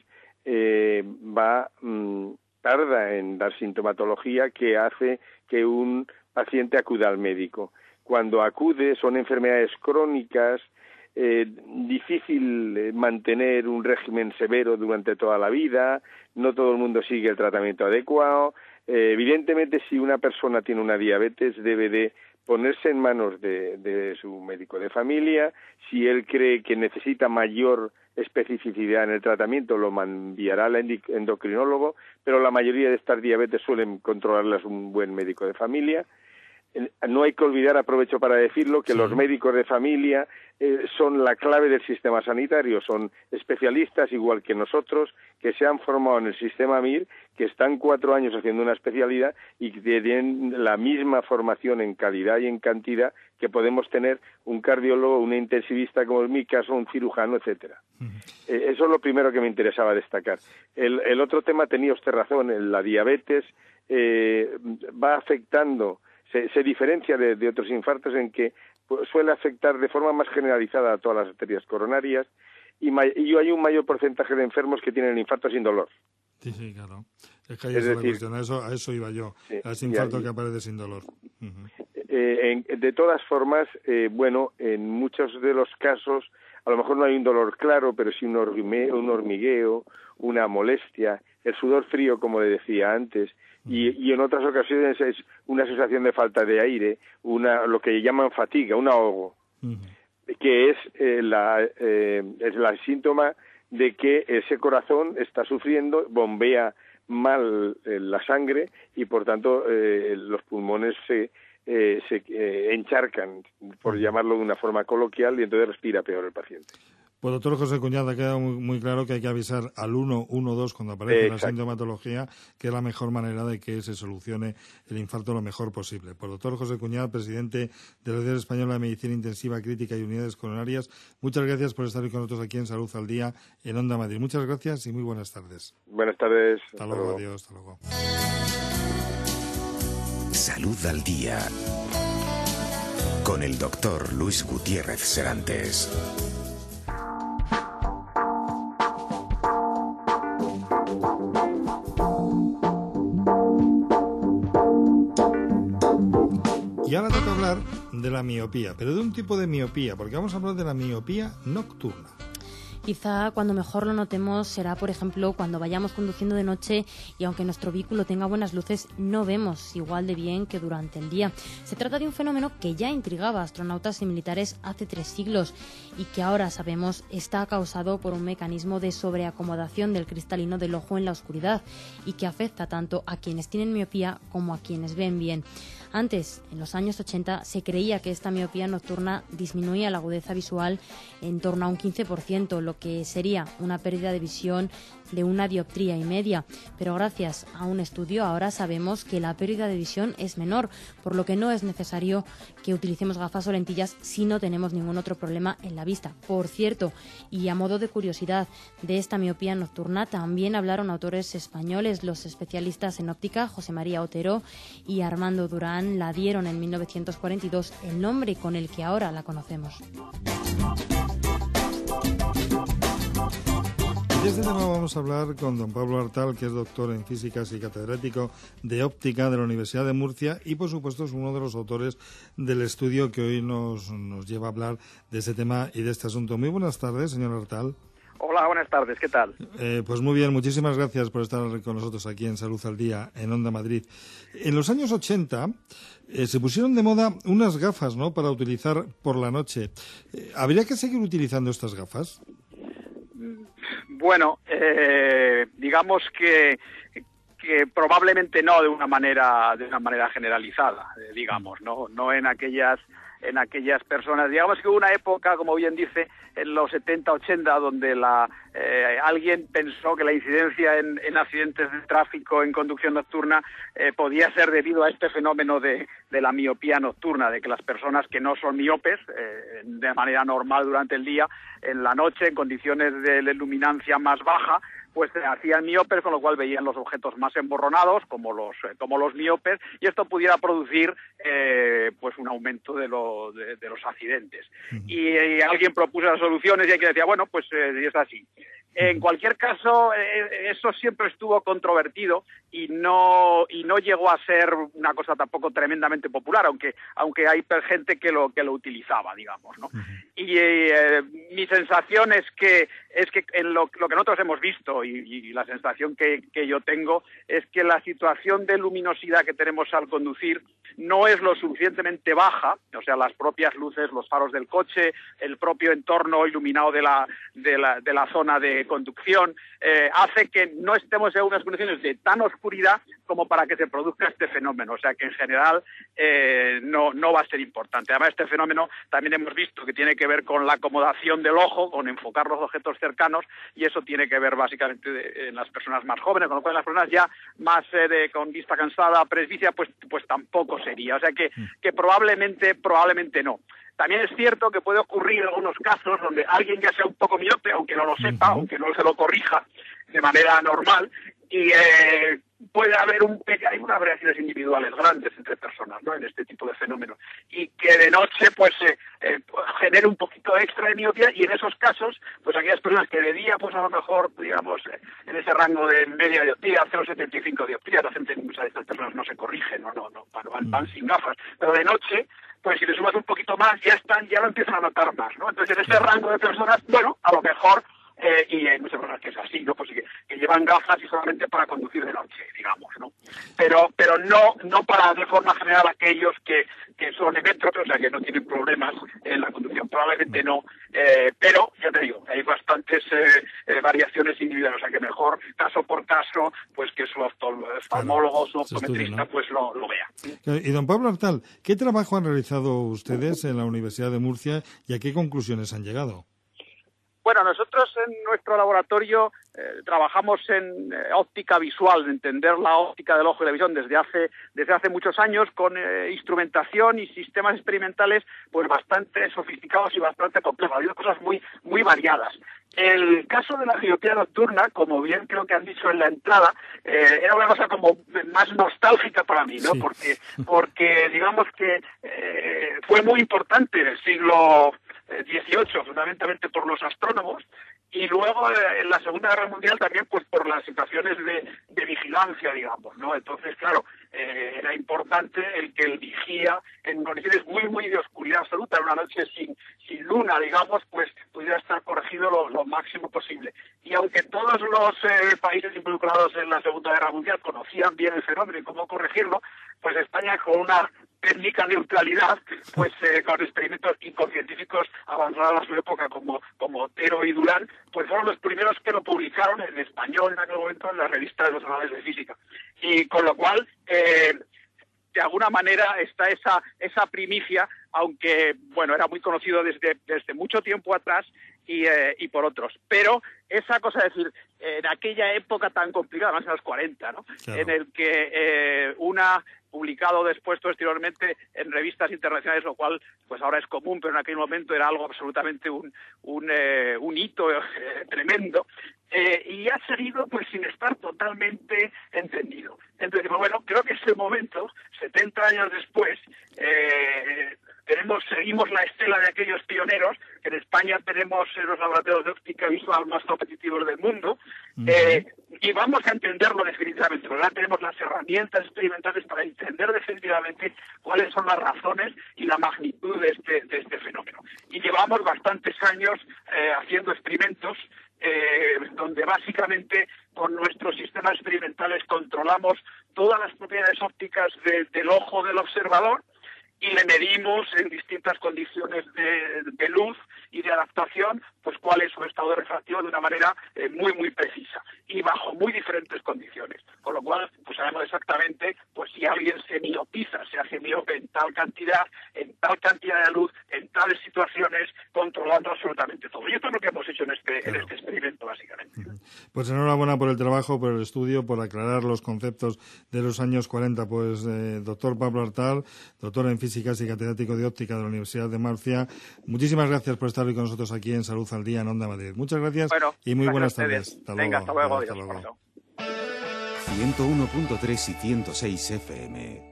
tarda en dar sintomatología que hace que un paciente acuda al médico. Cuando acude son enfermedades crónicas, difícil mantener un régimen severo durante toda la vida, no todo el mundo sigue el tratamiento adecuado. Evidentemente, si una persona tiene una diabetes, debe de ponerse en manos de su médico de familia. Si él cree que necesita mayor especificidad en el tratamiento, lo enviará al endocrinólogo, pero la mayoría de estas diabetes suelen controlarlas un buen médico de familia. no hay que olvidar, aprovecho para decirlo, que los médicos de familia son la clave del sistema sanitario, son especialistas igual que nosotros, que se han formado en el sistema MIR, que están 4 años haciendo una especialidad y que tienen la misma formación en calidad y en cantidad que podemos tener un cardiólogo, un intensivista como en mi caso, un cirujano, etcétera. Eso es lo primero que me interesaba destacar. El otro tema, tenía usted razón, la diabetes va afectando, se diferencia de otros infartos en que suele afectar de forma más generalizada a todas las arterias coronarias y hay un mayor porcentaje de enfermos que tienen infarto sin dolor. Sí, claro. Es que ahí es la cuestión, a eso iba yo, a ese infarto que aparece sin dolor. De todas formas, en muchos de los casos, a lo mejor no hay un dolor claro, pero sí un hormigueo, una molestia, el sudor frío, como le decía antes, y en otras ocasiones es una sensación de falta de aire, lo que llaman fatiga, un ahogo, que es el síntoma de que ese corazón está sufriendo, bombea mal la sangre y por tanto los pulmones se encharcan, por llamarlo de una forma coloquial, y entonces respira peor el paciente. Pues doctor José Cuñada, ha quedado muy claro que hay que avisar al 112 cuando aparece la sintomatología, que es la mejor manera de que se solucione el infarto lo mejor posible. Pues doctor José Cuñada, presidente de la Asociación Española de Medicina Intensiva, Crítica y Unidades Coronarias, muchas gracias por estar hoy con nosotros aquí en Salud al Día en Onda Madrid. Muchas gracias y muy buenas tardes. Buenas tardes. Hasta luego, adiós, hasta luego. Salud al Día con el doctor Luis Gutiérrez Serantes. Y ahora toca hablar de la miopía, pero de un tipo de miopía, porque vamos a hablar de la miopía nocturna. Quizá cuando mejor lo notemos será, por ejemplo, cuando vayamos conduciendo de noche y aunque nuestro vehículo tenga buenas luces, no vemos igual de bien que durante el día. Se trata de un fenómeno que ya intrigaba a astronautas y militares hace 3 siglos y que ahora sabemos está causado por un mecanismo de sobreacomodación del cristalino del ojo en la oscuridad y que afecta tanto a quienes tienen miopía como a quienes ven bien. Antes, en los años 80, se creía que esta miopía nocturna disminuía la agudeza visual en torno a un 15%, lo que sería una pérdida de visión de 1,5 dioptría, pero gracias a un estudio ahora sabemos que la pérdida de visión es menor, por lo que no es necesario que utilicemos gafas o lentillas si no tenemos ningún otro problema en la vista. Por cierto, y a modo de curiosidad, de esta miopía nocturna también hablaron autores españoles, los especialistas en óptica José María Otero y Armando Durán la dieron en 1942 el nombre con el que ahora la conocemos. De este tema vamos a hablar con don Pablo Artal, que es doctor en físicas y catedrático de óptica de la Universidad de Murcia y, por supuesto, es uno de los autores del estudio que hoy nos lleva a hablar de este tema y de este asunto. Muy buenas tardes, señor Artal. Hola, buenas tardes, ¿qué tal? Pues muy bien, muchísimas gracias por estar con nosotros aquí en Salud al Día, en Onda Madrid. En los años 80 se pusieron de moda unas gafas, ¿no?, para utilizar por la noche. ¿Habría que seguir utilizando estas gafas? Bueno, digamos que probablemente no de una manera generalizada, digamos, no en aquellas personas. Digamos que hubo una época, como bien dice, en los 70, 80, donde alguien pensó que la incidencia en accidentes de tráfico en conducción nocturna podía ser debido a este fenómeno de la miopía nocturna, de que las personas que no son miopes de manera normal durante el día, en la noche, en condiciones de luminancia más baja, pues se hacían miopes, con lo cual veían los objetos más emborronados, como los miopes, y esto pudiera producir pues un aumento de los accidentes. Y alguien propuso las soluciones y hay que decir, bueno, pues es así. En cualquier caso, eso siempre estuvo controvertido y no llegó a ser una cosa tampoco tremendamente popular, aunque hay gente que lo utilizaba, digamos, ¿no? Y mi sensación es que en lo que nosotros hemos visto y la sensación que yo tengo es que la situación de luminosidad que tenemos al conducir no es lo suficientemente baja, o sea, las propias luces, los faros del coche, el propio entorno iluminado de la zona de conducción, hace que no estemos en unas condiciones de tan oscuridad como para que se produzca este fenómeno. O sea que en general no va a ser importante. Además, este fenómeno también hemos visto que tiene que ver con la acomodación del ojo, con enfocar los objetos cercanos, y eso tiene que ver básicamente en las personas más jóvenes, con lo cual las personas ya más con vista cansada, presbicia, pues tampoco sería. O sea que probablemente no. También es cierto que puede ocurrir algunos casos donde alguien ya sea un poco miope, aunque no lo sepa, aunque no se lo corrija de manera normal, y puede haber hay unas variaciones individuales grandes entre personas, ¿no?, en este tipo de fenómenos, y que de noche pues genere un poquito extra de miopía, y en esos casos pues aquellas personas que de día pues a lo mejor, digamos, en ese rango de media dioptría, 0,75 dioptría, la gente, muchas de estas personas no se corrigen, van sin gafas, pero de noche, pues si le sumas un poquito más, ya lo empiezan a notar más, ¿no? Entonces en ese rango de personas, bueno, a lo mejor, y hay muchas personas que es así, ¿no? Pues que llevan gafas y solamente para conducir de noche, digamos, ¿no? Pero no para de forma general aquellos que son emétropes, o sea, que no tienen problemas en la conducción, probablemente no, pero ya te digo, hay bastantes variaciones individuales, o sea, que mejor caso por caso, pues que su oftalmólogo, su optometrista, ¿no?, pues lo vea. Y don Pablo Artal, ¿qué trabajo han realizado ustedes en la Universidad de Murcia y a qué conclusiones han llegado? Bueno, nosotros en nuestro laboratorio trabajamos en óptica visual, en entender la óptica del ojo y la visión desde hace muchos años, con instrumentación y sistemas experimentales pues bastante sofisticados y bastante complejos. Ha habido cosas muy, muy variadas. El caso de la miopía nocturna, como bien creo que han dicho en la entrada, era una cosa como más nostálgica para mí, ¿no? Sí. Porque digamos que fue muy importante en el siglo XVIII, fundamentalmente por los astrónomos, y luego en la Segunda Guerra Mundial también pues por las situaciones de vigilancia, digamos, ¿no? Entonces, claro, era importante el que el vigía en condiciones muy, muy de oscuridad absoluta, en una noche sin luna, digamos, pues pudiera estar corregido lo máximo posible. Y aunque todos los países involucrados en la Segunda Guerra Mundial conocían bien el fenómeno y cómo corregirlo, pues España, con una técnica de neutralidad, pues con experimentos y con científicos avanzados a su época como Otero y Durán, pues fueron los primeros que lo publicaron en español en aquel momento en las revistas de los anales de física. Y con lo cual, de alguna manera está esa primicia, aunque bueno, era muy conocido desde mucho tiempo atrás y por otros. Pero esa cosa, es decir, en aquella época tan complicada, más en los 40, ¿no? Claro. En el que publicado después posteriormente en revistas internacionales, lo cual pues ahora es común, pero en aquel momento era algo absolutamente un hito tremendo, y ha seguido pues sin estar totalmente entendido. Entonces, bueno, creo que ese momento, 70 años después, seguimos la estela de aquellos pioneros, que en España tenemos los laboratorios de óptica visual más competitivos del mundo, y vamos a entenderlo definitivamente, porque ahora tenemos las herramientas experimentales para entender definitivamente cuáles son las razones y la magnitud de este fenómeno. Y llevamos bastantes años haciendo experimentos donde básicamente con nuestros sistemas experimentales controlamos todas las propiedades ópticas del ojo del observador, y le medimos en distintas condiciones de luz y de adaptación, pues cuál es su estado de refracción de una manera muy, muy precisa y bajo muy diferentes condiciones. Con lo cual, pues sabemos exactamente pues si alguien se miopiza, se hace miope en tal cantidad de luz, en tales situaciones, controlando absolutamente todo. Y esto es lo que hemos hecho en este experimento, básicamente. Pues enhorabuena por el trabajo, por el estudio, por aclarar los conceptos de los años 40. Pues doctor Pablo Artal, doctor en Físicas y catedrático de óptica de la Universidad de Murcia, muchísimas gracias por estar hoy con nosotros aquí en Salud al Día en Onda Madrid. Muchas gracias y muy buenas tardes. Hasta luego. Venga, hasta luego. Hasta luego. 101.3 y 106 FM.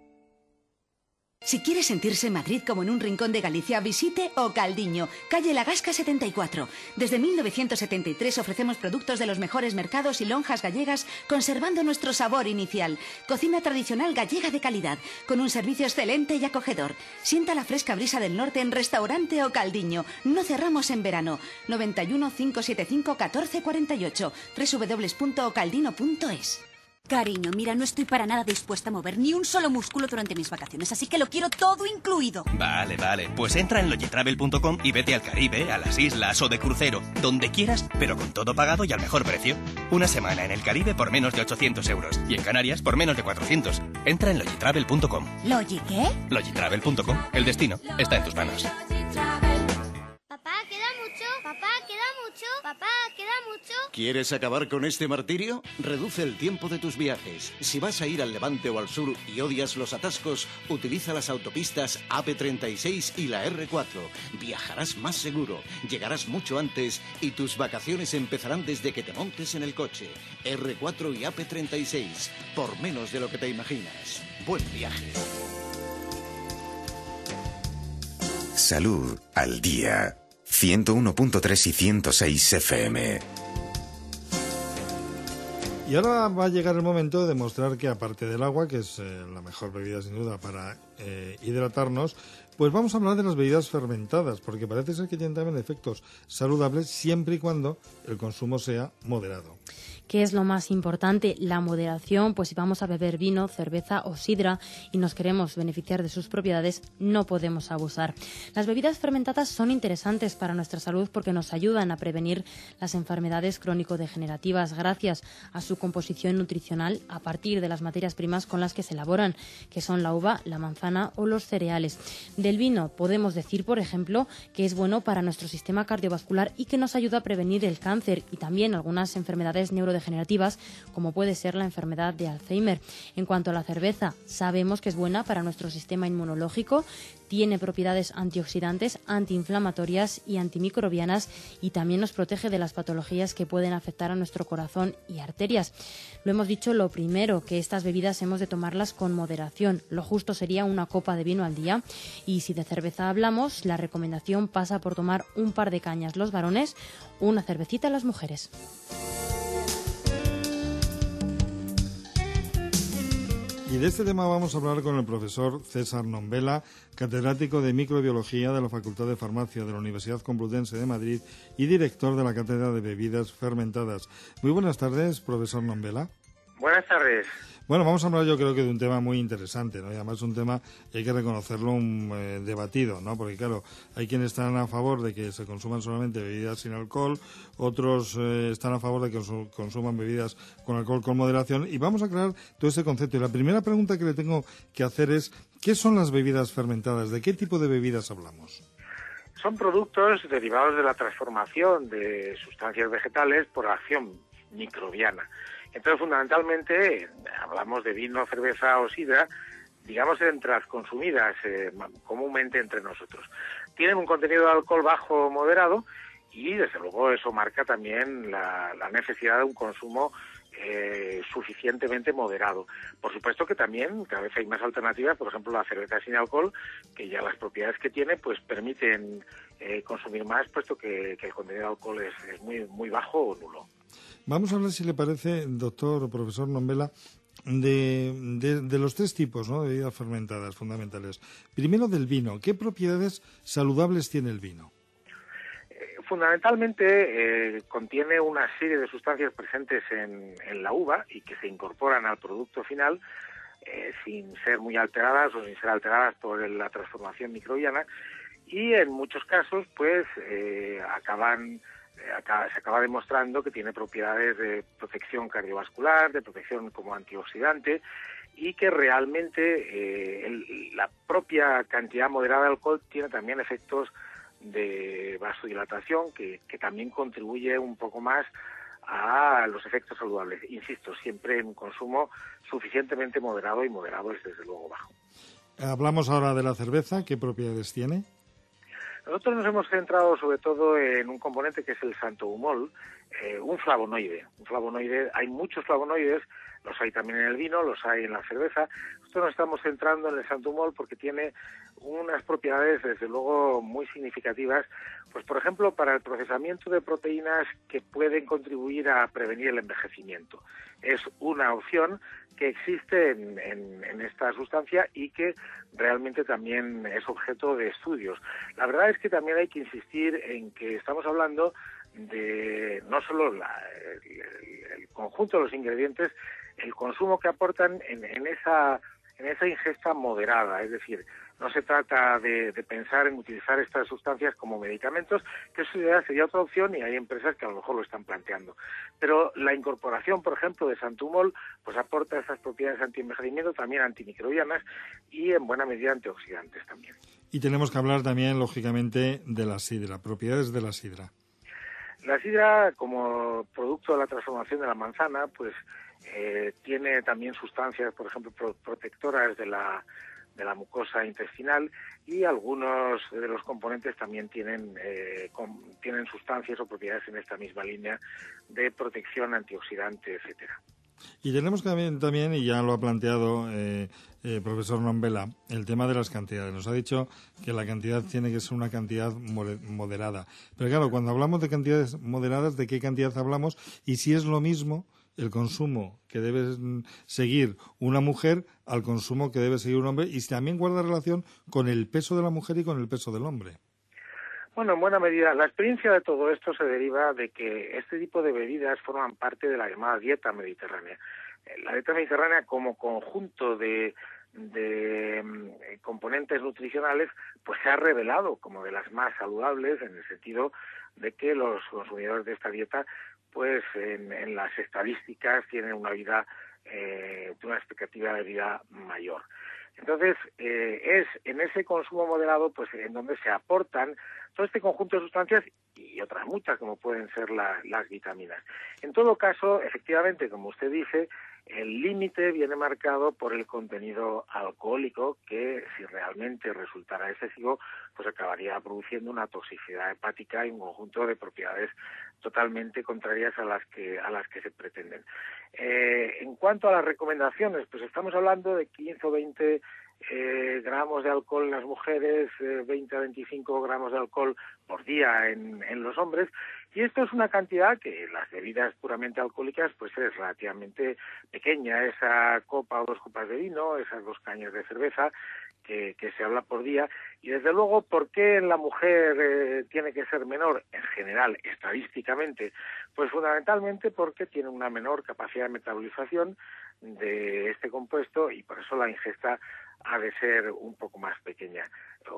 Si quiere sentirse Madrid como en un rincón de Galicia, visite O Caldiño, calle La Gasca 74. Desde 1973 ofrecemos productos de los mejores mercados y lonjas gallegas, conservando nuestro sabor inicial. Cocina tradicional gallega de calidad, con un servicio excelente y acogedor. Sienta la fresca brisa del norte en Restaurante O Caldiño. No cerramos en verano. 91 575 1448. www.ocaldino.es. Cariño, mira, no estoy para nada dispuesta a mover ni un solo músculo durante mis vacaciones, así que lo quiero todo incluido. Vale, pues entra en logitravel.com y vete al Caribe, a las islas o de crucero, donde quieras, pero con todo pagado y al mejor precio. Una semana en el Caribe por menos de 800 euros y en Canarias por menos de 400. Entra en logitravel.com. ¿Logi qué? Logitravel.com. El destino está en tus manos. Papá, queda mucho. Papá, queda mucho. Papá, queda mucho. ¿Quieres acabar con este martirio? Reduce el tiempo de tus viajes. Si vas a ir al levante o al sur y odias los atascos, utiliza las autopistas AP36 y la R4. Viajarás más seguro, llegarás mucho antes y tus vacaciones empezarán desde que te montes en el coche. R4 y AP36, por menos de lo que te imaginas. Buen viaje. Salud al día. 101.3 y 106 FM. Y ahora va a llegar el momento de demostrar que aparte del agua, que es la mejor bebida sin duda para hidratarnos, pues vamos a hablar de las bebidas fermentadas, porque parece ser que tienen también efectos saludables siempre y cuando el consumo sea moderado. ¿Qué es lo más importante? La moderación, pues si vamos a beber vino, cerveza o sidra y nos queremos beneficiar de sus propiedades, no podemos abusar. Las bebidas fermentadas son interesantes para nuestra salud porque nos ayudan a prevenir las enfermedades crónico-degenerativas gracias a su composición nutricional a partir de las materias primas con las que se elaboran, que son la uva, la manzana o los cereales. Del vino podemos decir, por ejemplo, que es bueno para nuestro sistema cardiovascular y que nos ayuda a prevenir el cáncer y también algunas enfermedades neurodegenerativas, como puede ser la enfermedad de Alzheimer. En cuanto a la cerveza, sabemos que es buena para nuestro sistema inmunológico, tiene propiedades antioxidantes, antiinflamatorias y antimicrobianas y también nos protege de las patologías que pueden afectar a nuestro corazón y arterias. Lo hemos dicho, lo primero, que estas bebidas hemos de tomarlas con moderación. Lo justo sería una copa de vino al día. Y si de cerveza hablamos, la recomendación pasa por tomar un par de cañas los varones, una cervecita las mujeres. Y de este tema vamos a hablar con el profesor César Nombela, catedrático de Microbiología de la Facultad de Farmacia de la Universidad Complutense de Madrid y director de la Cátedra de Bebidas Fermentadas. Muy buenas tardes, profesor Nombela. Buenas tardes. Bueno, vamos a hablar yo creo que de un tema muy interesante, ¿no? Y además un tema que hay que reconocerlo debatido, ¿no? Porque claro, hay quienes están a favor de que se consuman solamente bebidas sin alcohol, otros están a favor de que consuman bebidas con alcohol con moderación y vamos a aclarar todo ese concepto. Y la primera pregunta que le tengo que hacer es, ¿qué son las bebidas fermentadas? ¿De qué tipo de bebidas hablamos? Son productos derivados de la transformación de sustancias vegetales por acción microbiana. Entonces, fundamentalmente, hablamos de vino, cerveza o sidra, digamos, entre las consumidas comúnmente entre nosotros. Tienen un contenido de alcohol bajo o moderado y, desde luego, eso marca también la necesidad de un consumo suficientemente moderado. Por supuesto que también cada vez hay más alternativas, por ejemplo, la cerveza sin alcohol, que ya las propiedades que tiene pues permiten consumir más, puesto que el contenido de alcohol es muy bajo o nulo. Vamos a hablar, si le parece, doctor o profesor Nombela, de los tres tipos, ¿no?, de bebidas fermentadas fundamentales. Primero, del vino. ¿Qué propiedades saludables tiene el vino? Fundamentalmente contiene una serie de sustancias presentes en la uva y que se incorporan al producto final sin ser muy alteradas o sin ser alteradas por la transformación microbiana y en muchos casos pues se acaba demostrando que tiene propiedades de protección cardiovascular, de protección como antioxidante y que realmente la propia cantidad moderada de alcohol tiene también efectos de vasodilatación que también contribuye un poco más a los efectos saludables. Insisto, siempre en un consumo suficientemente moderado y moderado es desde luego bajo. Hablamos ahora de la cerveza. ¿Qué propiedades tiene? Nosotros nos hemos centrado sobre todo en un componente que es el xanthomol, un flavonoide. Hay muchos flavonoides, los hay también en el vino, los hay en la cerveza. Nosotros nos estamos centrando en el xanthomol porque tiene unas propiedades, desde luego, muy significativas, pues por ejemplo, para el procesamiento de proteínas que pueden contribuir a prevenir el envejecimiento. Es una opción que existe en esta sustancia y que realmente también es objeto de estudios. La verdad es que también hay que insistir en que estamos hablando de no solo el conjunto de los ingredientes, el consumo que aportan en esa ingesta moderada, es decir, no se trata de pensar en utilizar estas sustancias como medicamentos, que eso ya sería otra opción y hay empresas que a lo mejor lo están planteando. Pero la incorporación, por ejemplo, de Santumol, pues aporta esas propiedades antienvejecimiento, también antimicrobianas y en buena medida antioxidantes también. Y tenemos que hablar también, lógicamente, de la sidra, propiedades de la sidra. La sidra, como producto de la transformación de la manzana, pues tiene también sustancias, por ejemplo, protectoras de la mucosa intestinal, y algunos de los componentes también tienen sustancias o propiedades en esta misma línea de protección antioxidante, etcétera. Y tenemos también, y ya lo ha planteado profesor Nombela, el tema de las cantidades. Nos ha dicho que la cantidad tiene que ser una cantidad moderada. Pero claro, cuando hablamos de cantidades moderadas, ¿de qué cantidad hablamos? Y si es lo mismo el consumo que debe seguir una mujer al consumo que debe seguir un hombre, y también guarda relación con el peso de la mujer y con el peso del hombre. Bueno, en buena medida, la experiencia de todo esto se deriva de que este tipo de bebidas forman parte de la llamada dieta mediterránea. La dieta mediterránea, como conjunto de componentes nutricionales, pues se ha revelado como de las más saludables, en el sentido de que los consumidores de esta dieta, pues en las estadísticas tienen una vida, una expectativa de vida mayor. Entonces, es en ese consumo moderado pues en donde se aportan todo este conjunto de sustancias y otras muchas, como pueden ser las vitaminas. En todo caso, efectivamente, como usted dice, el límite viene marcado por el contenido alcohólico, que si realmente resultara excesivo, pues acabaría produciendo una toxicidad hepática y un conjunto de propiedades totalmente contrarias a las que se pretenden. En cuanto a las recomendaciones, pues estamos hablando de 15 o 20 gramos de alcohol en las mujeres, 20 a 25 gramos de alcohol por día en los hombres, y esto es una cantidad que en las bebidas puramente alcohólicas pues es relativamente pequeña. Esa copa o 2 copas de vino, esas 2 cañas de cerveza que se habla por día. Y desde luego, ¿por qué en la mujer tiene que ser menor? En general, estadísticamente, pues fundamentalmente porque tiene una menor capacidad de metabolización de este compuesto, y por eso la ingesta ha de ser un poco más pequeña,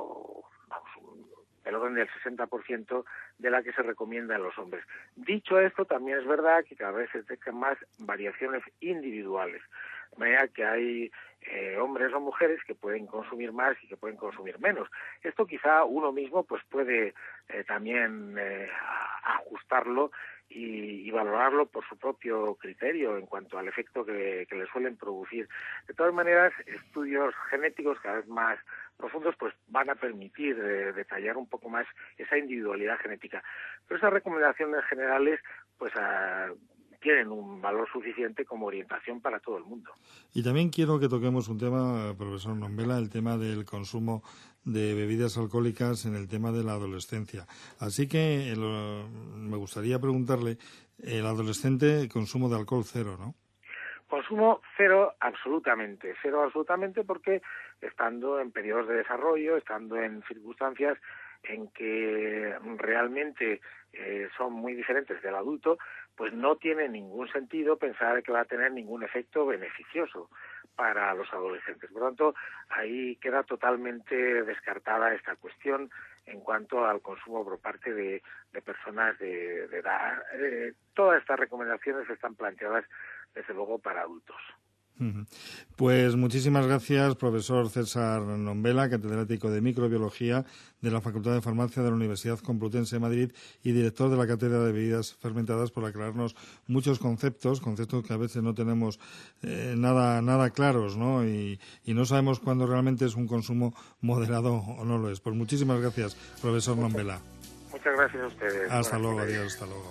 del orden del 60% de la que se recomienda en los hombres. Dicho esto, también es verdad que cada vez se detectan más variaciones individuales, de manera que hay hombres o mujeres que pueden consumir más y que pueden consumir menos. Esto quizá uno mismo pues puede también ajustarlo y valorarlo por su propio criterio en cuanto al efecto que le suelen producir. De todas maneras, estudios genéticos cada vez más profundos pues van a permitir detallar un poco más esa individualidad genética. Pero esas recomendaciones generales pues tienen un valor suficiente como orientación para todo el mundo. Y también quiero que toquemos un tema, profesor Nombela, el tema del consumo de bebidas alcohólicas en el tema de la adolescencia. Así que me gustaría preguntarle, el adolescente, consumo de alcohol cero, ¿no? Consumo cero absolutamente, porque estando en periodos de desarrollo, estando en circunstancias en que realmente son muy diferentes del adulto, pues no tiene ningún sentido pensar que va a tener ningún efecto beneficioso para los adolescentes. Por lo tanto, ahí queda totalmente descartada esta cuestión en cuanto al consumo por parte de personas de edad. Todas estas recomendaciones están planteadas, desde luego, para adultos. Pues muchísimas gracias, profesor César Nombela, catedrático de Microbiología de la Facultad de Farmacia de la Universidad Complutense de Madrid y director de la Cátedra de Bebidas Fermentadas, por aclararnos muchos conceptos que a veces no tenemos nada claros, ¿no? Y no sabemos cuándo realmente es un consumo moderado o no lo es. Pues muchísimas gracias, profesor Nombela. Muchas gracias a ustedes. Hasta luego, adiós, hasta luego.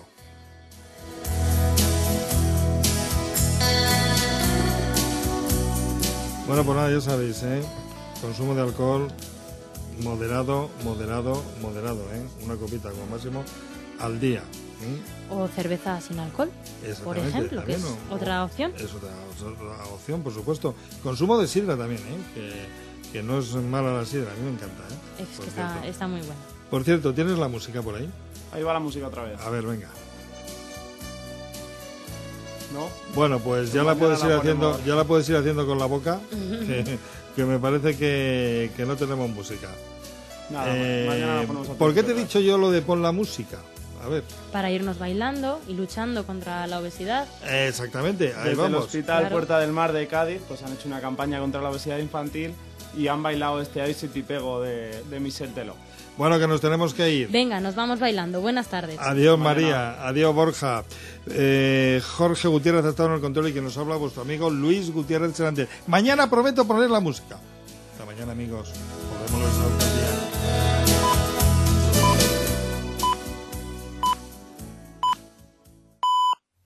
Bueno, pues nada, ya sabéis, consumo de alcohol moderado, una copita como máximo al día. O cerveza sin alcohol, por ejemplo, que es otra opción. Es otra opción, por supuesto. Consumo de sidra también, que no es mala la sidra, a mí me encanta. Es que está muy buena. Por cierto, ¿tienes la música por ahí? Ahí va la música otra vez. A ver, venga. ¿no? Bueno, pues ya la puedes ir haciendo con la boca, que me parece que no tenemos música. Nada, mañana la ponemos a ¿Por qué te he dicho yo lo de pon la música? A ver. Para irnos bailando y luchando contra la obesidad. Exactamente, ahí Desde vamos. el Hospital Claro. Puerta del Mar de Cádiz pues han hecho una campaña contra la obesidad infantil y han bailado este Ay si te pego de Michel Teló. Bueno, que nos tenemos que ir. Venga, nos vamos bailando. Buenas tardes. Adiós María, adiós Borja. Jorge Gutiérrez ha estado en el control y que nos habla vuestro amigo Luis Gutiérrez Serantes. Mañana prometo poner la música. Hasta mañana, amigos. Volvemos